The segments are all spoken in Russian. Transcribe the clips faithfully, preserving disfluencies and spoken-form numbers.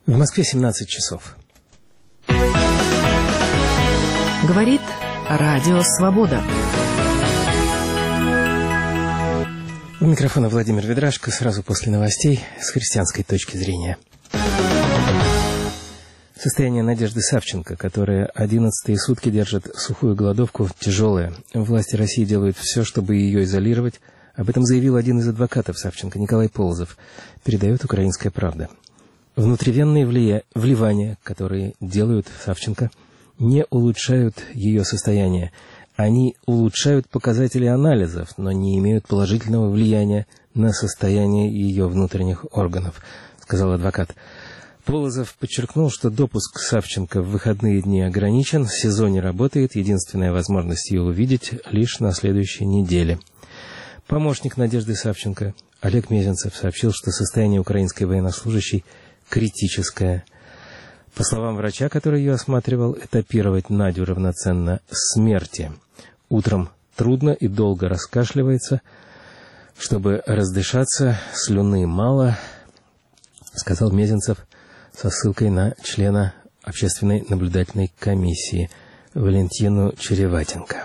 В Москве семнадцать часов. Говорит Радио Свобода. У микрофона Владимир Ведрашко, сразу после новостей с христианской точки зрения. Состояние Надежды Савченко, которая одиннадцатые сутки держит сухую голодовку, тяжелое. Власти России делают все, чтобы ее изолировать. Об этом заявил один из адвокатов Савченко, Николай Полозов. Передает «Украинская правда». Внутривенные влия... вливания, которые делают Савченко, не улучшают ее состояние. Они улучшают показатели анализов, но не имеют положительного влияния на состояние ее внутренних органов, сказал адвокат. Полозов подчеркнул, что допуск Савченко в выходные дни ограничен, в СИЗО не работает, единственная возможность ее увидеть лишь на следующей неделе. Помощник Надежды Савченко Олег Мезенцев сообщил, что состояние украинской военнослужащей критическое. По словам врача, который ее осматривал, этапировать Надю равноценно смерти. Утром трудно и долго раскашливается. Чтобы раздышаться, слюны мало, сказал Мезенцев со ссылкой на члена общественной наблюдательной комиссии Валентину Череватенко.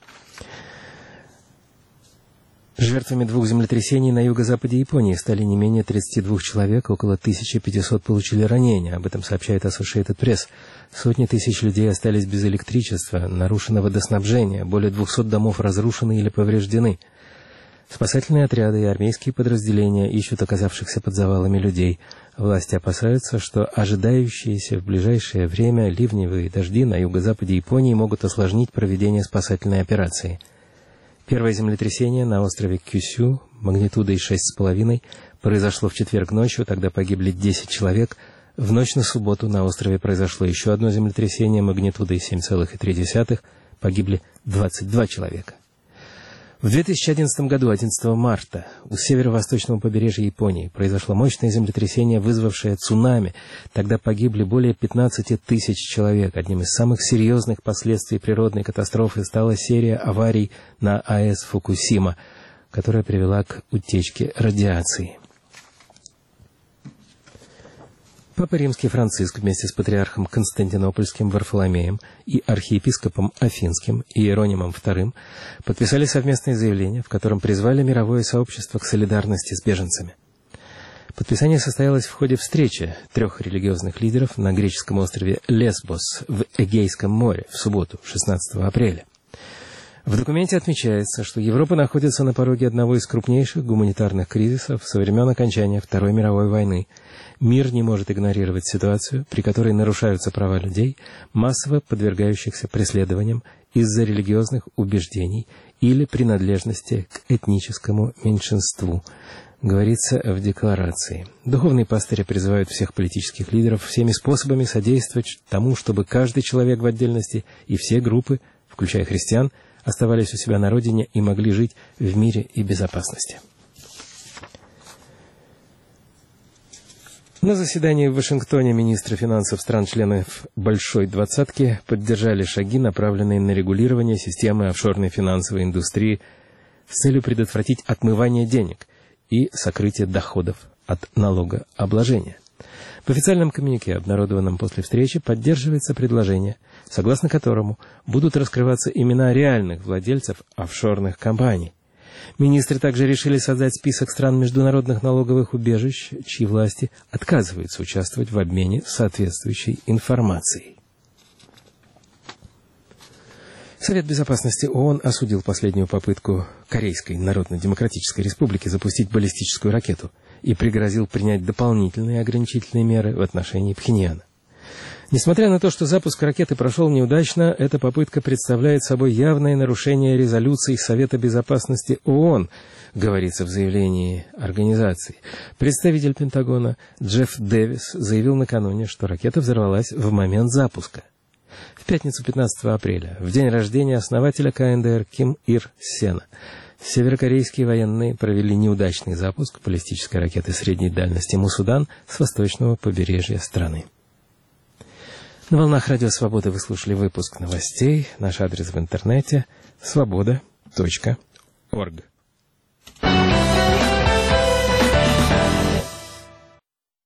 Жертвами двух землетрясений на юго-западе Японии стали не менее тридцати двух человек, около тысячи пятисот получили ранения. Об этом сообщает Associated Press. Сотни тысяч людей остались без электричества, нарушено водоснабжение, более двухсот домов разрушены или повреждены. Спасательные отряды и армейские подразделения ищут оказавшихся под завалами людей. Власти опасаются, что ожидающиеся в ближайшее время ливневые дожди на юго-западе Японии могут осложнить проведение спасательной операции. Первое землетрясение на острове Кюсю магнитудой шесть с половиной произошло в четверг ночью, тогда погибли десять человек. В ночь на субботу на острове произошло еще одно землетрясение магнитудой семь целых три десятых, погибли двадцать два человека. В две тысячи одиннадцатом году, одиннадцатого марта, у северо-восточного побережья Японии произошло мощное землетрясение, вызвавшее цунами. Тогда погибли более пятнадцати тысяч человек. Одним из самых серьезных последствий природной катастрофы стала серия аварий на АЭС Фукусима, которая привела к утечке радиации. Папа Римский Франциск вместе с патриархом Константинопольским Варфоломеем и архиепископом Афинским Иеронимом вторым подписали совместное заявление, в котором призвали мировое сообщество к солидарности с беженцами. Подписание состоялось в ходе встречи трех религиозных лидеров на греческом острове Лесбос в Эгейском море в субботу, шестнадцатого апреля. В документе отмечается, что Европа находится на пороге одного из крупнейших гуманитарных кризисов со времен окончания Второй мировой войны. Мир не может игнорировать ситуацию, при которой нарушаются права людей, массово подвергающихся преследованиям из-за религиозных убеждений или принадлежности к этническому меньшинству, говорится в декларации. Духовные пастыри призывают всех политических лидеров всеми способами содействовать тому, чтобы каждый человек в отдельности и все группы, включая христиан, оставались у себя на родине и могли жить в мире и безопасности. На заседании в Вашингтоне министры финансов стран-членов Большой Двадцатки поддержали шаги, направленные на регулирование системы офшорной финансовой индустрии с целью предотвратить отмывание денег и сокрытие доходов от налогообложения. В официальном коммюнике, обнародованном после встречи, поддерживается предложение, согласно которому будут раскрываться имена реальных владельцев офшорных компаний. Министры также решили создать список стран международных налоговых убежищ, чьи власти отказываются участвовать в обмене соответствующей информацией. Совет Безопасности ООН осудил последнюю попытку Корейской Народно-Демократической Республики запустить баллистическую ракету и пригрозил принять дополнительные ограничительные меры в отношении Пхеньяна. Несмотря на то, что запуск ракеты прошел неудачно, эта попытка представляет собой явное нарушение резолюций Совета Безопасности ООН, говорится в заявлении организации. Представитель Пентагона Джефф Дэвис заявил накануне, что ракета взорвалась в момент запуска. В пятницу пятнадцатого апреля, в день рождения основателя КНДР Ким Ир Сена, северокорейские военные провели неудачный запуск баллистической ракеты средней дальности Мусудан с восточного побережья страны. На волнах Радио Свобода вы слушали выпуск новостей. Наш адрес в интернете свобода точка орг.